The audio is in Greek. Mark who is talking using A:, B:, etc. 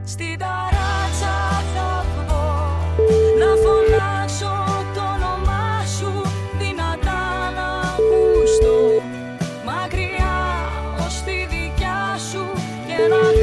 A: Στην ταράτσα θα βγω να φωνάξω το όνομά σου δυνατά να ακουστώ, μακριά ως τη δικιά σου και να